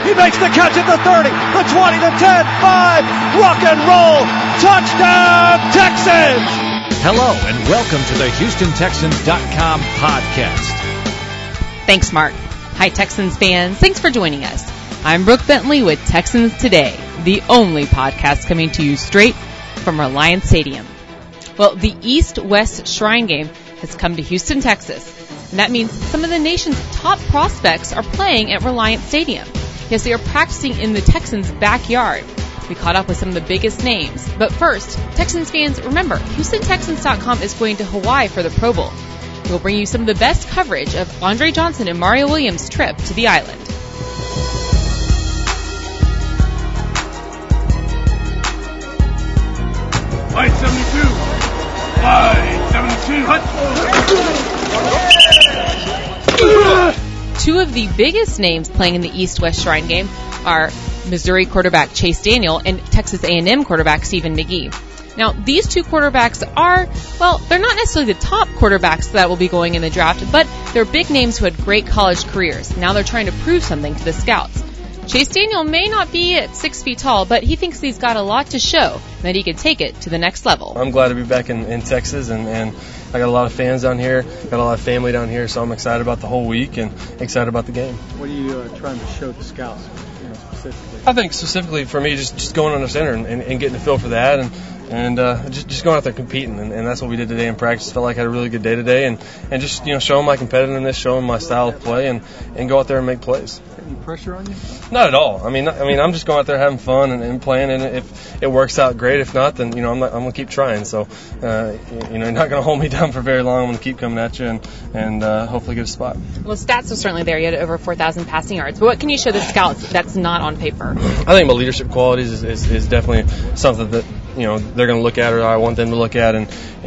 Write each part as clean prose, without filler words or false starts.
He makes the catch at the 30, the 20, the 10, 5. Rock and roll. Touchdown, Texans. Hello, and welcome to the HoustonTexans.com podcast. Thanks, Mark. Hi, Texans fans. Thanks for joining us. I'm Brooke Bentley with Texans Today, the only podcast coming to you straight from Reliance Stadium. Well, the East-West Shrine Game has come to Houston, Texas, and that means some of the nation's top prospects are playing at Reliance Stadium. Yes, they are practicing in the Texans' backyard. We caught up with some of the biggest names. But first, Texans fans, remember, HoustonTexans.com is going to Hawaii for the Pro Bowl. We'll bring you some of the best coverage of Andre Johnson and Mario Williams' trip to the island. White 72. White 72. Two of the biggest names playing in the East-West Shrine Game are Missouri quarterback Chase Daniel and Texas A&M quarterback Stephen McGee. Now, these two quarterbacks are, well, they're not necessarily the top quarterbacks that will be going in the draft, but they're big names who had great college careers. Now they're trying to prove something to the scouts. Chase Daniel may not be at 6 feet tall, but he thinks he's got a lot to show and that he can take it to the next level. I'm glad to be back in Texas, and I got a lot of fans down here, got a lot of family down here, so I'm excited about the whole week and excited about the game. What are you trying to show the scouts, specifically? I think specifically for me, just going under center and getting a feel for that, and just going out there competing, and that's what we did today in practice. Felt like I had a really good day today, and just showing my competitiveness, showing my style of play, and go out there and make plays. Any pressure on you? Not at all. I mean, I'm just going out there having fun and playing, and if it works out, great. If not, then I'm gonna keep trying. So you're not gonna hold me down for very long. I'm gonna keep coming at you and hopefully get a spot. Well, stats are certainly there. You had over 4,000 passing yards. But what can you show the scouts that's not on paper? I think my leadership qualities is definitely something that they're going to look at, or I want them to look at, and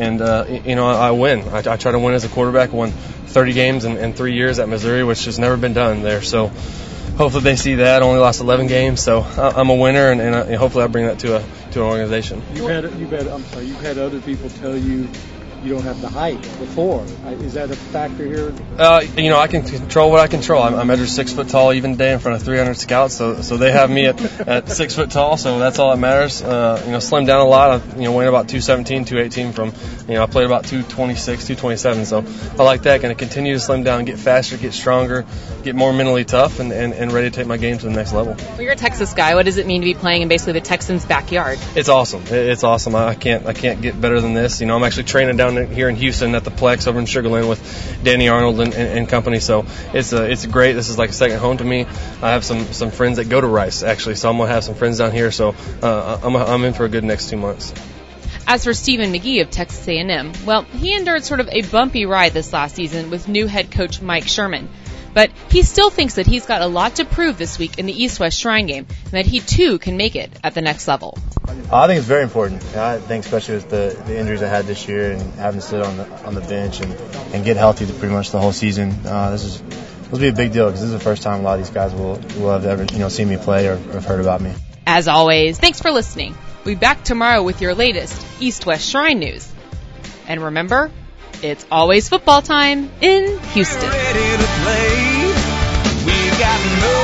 I win. I try to win as a quarterback. I won 30 games in 3 years at Missouri, which has never been done there. So hopefully they see that. I only lost 11 games, so I'm a winner, and hopefully I bring that to an organization. You've had other people tell you don't have the height before. Is that a factor here? I can control what I control. I measure 6 foot tall even today in front of 300 scouts, so they have me at 6 foot tall, so that's all that matters. Slimmed down a lot. I weighed about 217, 218 from, I played about 226, 227, so I like that. Going to continue to slim down, get faster, get stronger, get more mentally tough, and ready to take my game to the next level. Well, you're a Texas guy. What does it mean to be playing in basically the Texans' backyard? It's awesome. It's awesome. I can't get better than this. I'm actually training down here in Houston at the Plex over in Sugar Land with Danny Arnold and company, so it's great. This is like a second home to me. I have some friends that go to Rice, actually, so I'm going to have some friends down here, so I'm in for a good next 2 months. As for Stephen McGee of Texas A&M, well, he endured sort of a bumpy ride this last season with new head coach Mike Sherman. But he still thinks that he's got a lot to prove this week in the East-West Shrine Game, and that he, too, can make it at the next level. I think it's very important. I think especially with the injuries I had this year and having to sit on the bench and get healthy pretty much the whole season, this will be a big deal because this is the first time a lot of these guys will have ever seen me play or have heard about me. As always, thanks for listening. We'll be back tomorrow with your latest East-West Shrine news. And remember, it's always football time in Houston. Ready to play. We've got no